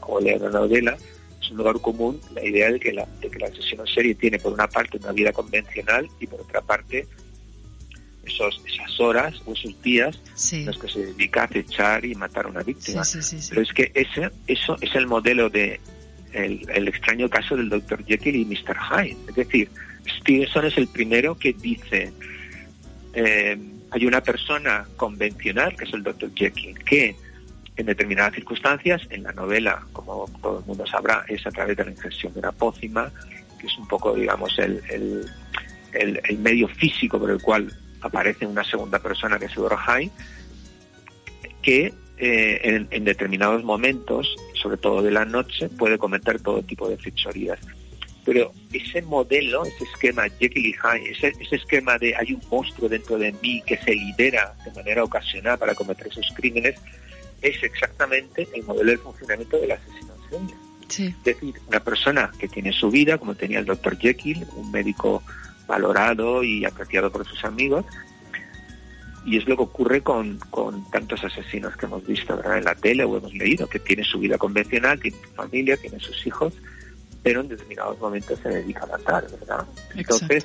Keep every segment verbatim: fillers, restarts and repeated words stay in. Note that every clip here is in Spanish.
o leer una novela, es un lugar común la idea de que la, de que la asesino en serie tiene por una parte una vida convencional y por otra parte esos, esas horas o esos días sí. en los que se dedica a acechar y matar a una víctima. Sí, sí, sí, sí. Pero es que ese, eso es el modelo de el, el extraño caso del doctor Jekyll y mister Hyde. Es decir, Stevenson es el primero que dice eh, hay una persona convencional, que es el doctor Jekyll, que en determinadas circunstancias, en la novela, como todo el mundo sabrá, es a través de la ingestión de una pócima, que es un poco, digamos, el, el, el, el medio físico por el cual aparece una segunda persona, que es el doctor Hyde, que eh, en, en determinados momentos, sobre todo de la noche, puede cometer todo tipo de fechorías. Pero ese modelo, ese esquema Jekyll y Hyde, ese, ese esquema de hay un monstruo dentro de mí que se libera de manera ocasional para cometer esos crímenes, es exactamente el modelo de funcionamiento del asesino en serie. Sí. Es decir, una persona que tiene su vida, como tenía el doctor Jekyll, un médico valorado y apreciado por sus amigos, y es lo que ocurre con, con tantos asesinos que hemos visto, ¿verdad?, en la tele o hemos leído, que tiene su vida convencional, tiene su familia, tiene sus hijos, pero en determinados momentos se dedica a matar, ¿verdad? Entonces,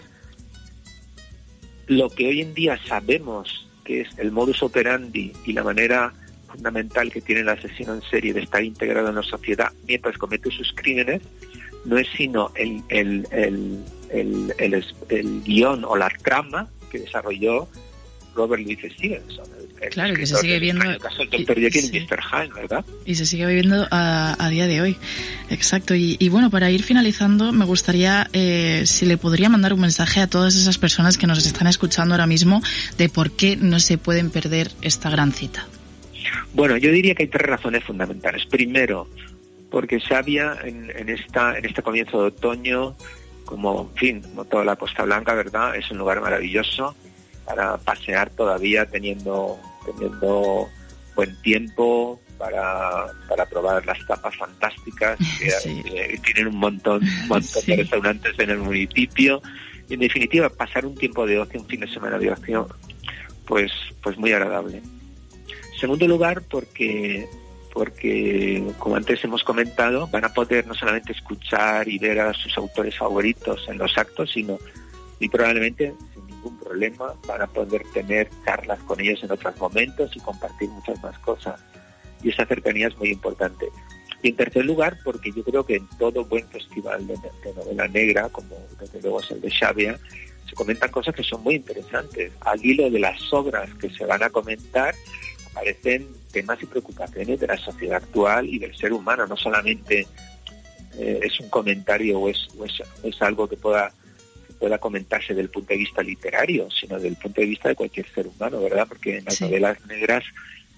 lo que hoy en día sabemos que es el modus operandi y la manera fundamental que tiene el asesino en serie de estar integrado en la sociedad mientras comete sus crímenes, no es sino el, el, el, el, el, el, el guión o la trama que desarrolló Robert Louis Stevenson. El, claro, que se sigue viendo. El caso del doctor Jekyll y mister Hyde, ¿verdad? Y se sigue viviendo a, a día de hoy. Exacto. Y, y bueno, para ir finalizando, me gustaría, eh, si le podría mandar un mensaje a todas esas personas que nos están escuchando ahora mismo de por qué no se pueden perder esta gran cita. Bueno, yo diría que hay tres razones fundamentales. Primero, porque Xàbia en, en esta en este comienzo de otoño, como en fin, como toda la Costa Blanca, ¿verdad?, es un lugar maravilloso para pasear todavía teniendo teniendo buen tiempo, para, para probar las tapas fantásticas que sí. eh, tienen un montón, un montón sí. de restaurantes en el municipio. Y en definitiva, pasar un tiempo de ocio, un fin de semana de ocio, pues, pues muy agradable. En segundo lugar, porque porque como antes hemos comentado, van a poder no solamente escuchar y ver a sus autores favoritos en los actos, sino y probablemente sin ningún problema van a poder tener charlas con ellos en otros momentos y compartir muchas más cosas. Y esa cercanía es muy importante. Y en tercer lugar, porque yo creo que en todo buen festival de, de novela negra, como desde luego es el de Xàbia, se comentan cosas que son muy interesantes. Al hilo de las obras que se van a comentar, aparecen temas y preocupaciones de la sociedad actual y del ser humano. No solamente eh, es un comentario o es, o es, es algo que pueda, que pueda comentarse desde el punto de vista literario, sino desde el punto de vista de cualquier ser humano, ¿verdad? Porque en las sí. novelas negras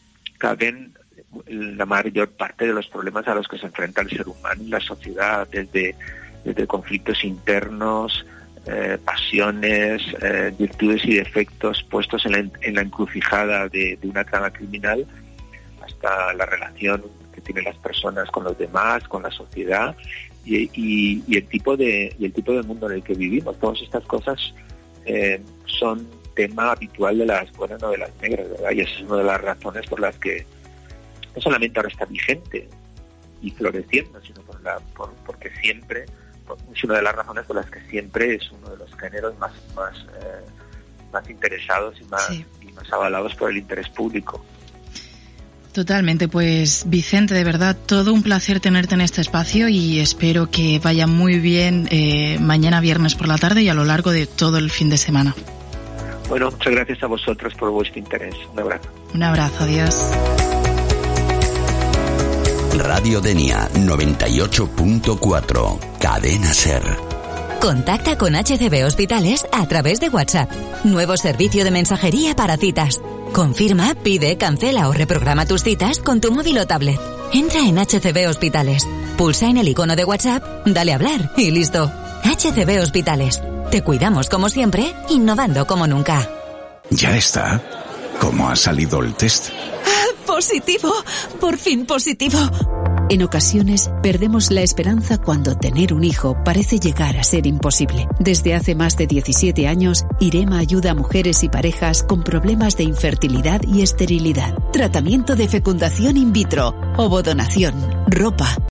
caben la mayor parte de los problemas a los que se enfrenta el ser humano y la sociedad, desde, desde conflictos internos, Eh, pasiones, eh, virtudes y defectos puestos en la, en la encrucijada de, de una trama criminal, hasta la relación que tienen las personas con los demás, con la sociedad y, y, y el tipo de y el tipo de mundo en el que vivimos. Todas estas cosas eh, son tema habitual de las buenas novelas negras, ¿verdad? Y esa es una de las razones por las que no solamente ahora está vigente y floreciendo, sino por la por, porque siempre es una de las razones por las que siempre es uno de los géneros más más eh, más interesados y más sí. y más avalados por el interés público. Totalmente, pues Vicente, de verdad, todo un placer tenerte en este espacio y espero que vaya muy bien eh, mañana viernes por la tarde y a lo largo de todo el fin de semana. Bueno, muchas gracias a vosotros por vuestro interés. Un abrazo. Un abrazo, adiós. Radio Denia noventa y ocho punto cuatro, Cadena Ser. Contacta con H C B Hospitales a través de WhatsApp. Nuevo servicio de mensajería para citas. Confirma, pide, cancela o reprograma tus citas con tu móvil o tablet. Entra en H C B Hospitales, pulsa en el icono de WhatsApp, dale a hablar y listo. H C B Hospitales. Te cuidamos como siempre, innovando como nunca. Ya está. ¿Cómo ha salido el test? ¡Positivo! ¡Por fin positivo! En ocasiones perdemos la esperanza cuando tener un hijo parece llegar a ser imposible. Desde hace más de diecisiete años, Irema ayuda a mujeres y parejas con problemas de infertilidad y esterilidad. Tratamiento de fecundación in vitro, ovodonación, ropa,